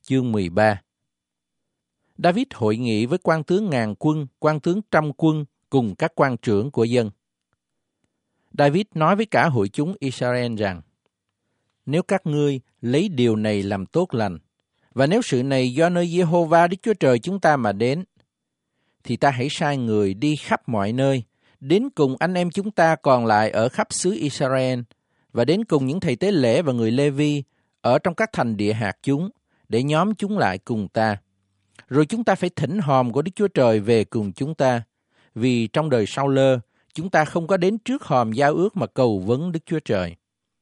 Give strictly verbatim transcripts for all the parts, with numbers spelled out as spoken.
chương mười ba. David hội nghị với quan tướng ngàn quân, quan tướng trăm quân cùng các quan trưởng của dân. David nói với cả hội chúng Israel rằng, nếu các ngươi lấy điều này làm tốt lành, và nếu sự này do nơi Giê-hô-va Đức Chúa Trời chúng ta mà đến, thì ta hãy sai người đi khắp mọi nơi, đến cùng anh em chúng ta còn lại ở khắp xứ Israel, và đến cùng những thầy tế lễ và người Lê-vi ở trong các thành địa hạt chúng, để nhóm chúng lại cùng ta. Rồi chúng ta phải thỉnh hòm của Đức Chúa Trời về cùng chúng ta, vì trong đời sau lơ, chúng ta không có đến trước hòm giao ước mà cầu vấn Đức Chúa Trời.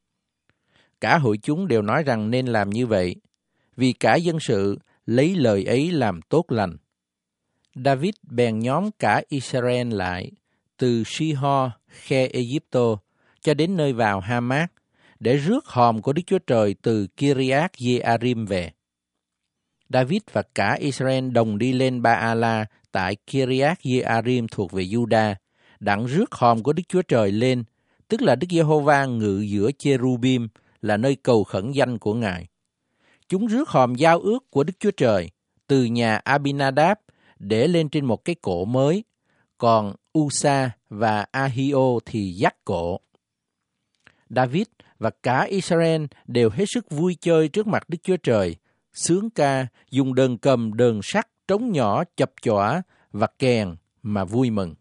Cả hội chúng đều nói rằng nên làm như vậy, vì cả dân sự lấy lời ấy làm tốt lành. David bèn nhóm cả Israel lại, từ Si-ho, khe Ê-díp-tô, cho đến nơi vào Ha-mát, để rước hòm của Đức Chúa Trời từ Kiriath Jearim về. David và cả Israel đồng đi lên Ba-a-la tại Kiriath Jearim thuộc về Juda, đặng rước hòm của Đức Chúa Trời lên, tức là Đức Giê-hô-va ngự giữa Chê-ru-bim, là nơi cầu khẩn danh của Ngài. Chúng rước hòm giao ước của Đức Chúa Trời từ nhà Abinadab để lên trên một cái cỗ mới, còn Usa và Ahio thì dắt cỗ. David và cả Israel đều hết sức vui chơi trước mặt Đức Chúa Trời, sướng ca, dùng đờn cầm, đờn sắt, trống nhỏ, chập chọa và kèn mà vui mừng.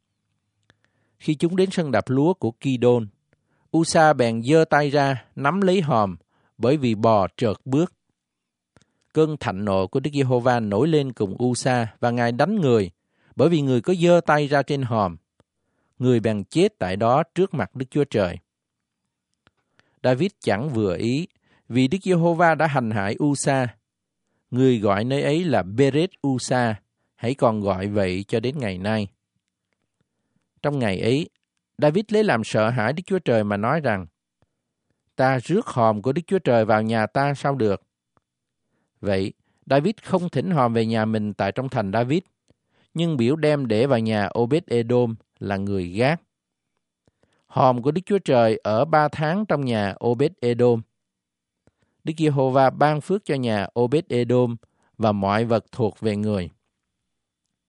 Khi chúng đến sân đạp lúa của Ki-đôn, Usa bèn giơ tay ra nắm lấy hòm, bởi vì bò trợt bước. Cơn thạnh nộ của Đức Giê-hô-va nổi lên cùng Usa, và Ngài đánh người, bởi vì người có giơ tay ra trên hòm. Người bèn chết tại đó trước mặt Đức Chúa Trời. David chẳng vừa ý, vì Đức Giê-hô-va đã hành hại Usa. Người gọi nơi ấy là Beret Usa, hãy còn gọi vậy cho đến ngày nay. Trong ngày ấy, David lấy làm sợ hãi Đức Chúa Trời mà nói rằng, ta rước hòm của Đức Chúa Trời vào nhà ta sao được? Vậy, David không thỉnh hòm về nhà mình tại trong thành David, nhưng biểu đem để vào nhà Obed-edom là người Gát. Hòm của Đức Chúa Trời ở ba tháng trong nhà Obed-edom. Đức Giê-hô-va ban phước cho nhà Obed-edom và mọi vật thuộc về người.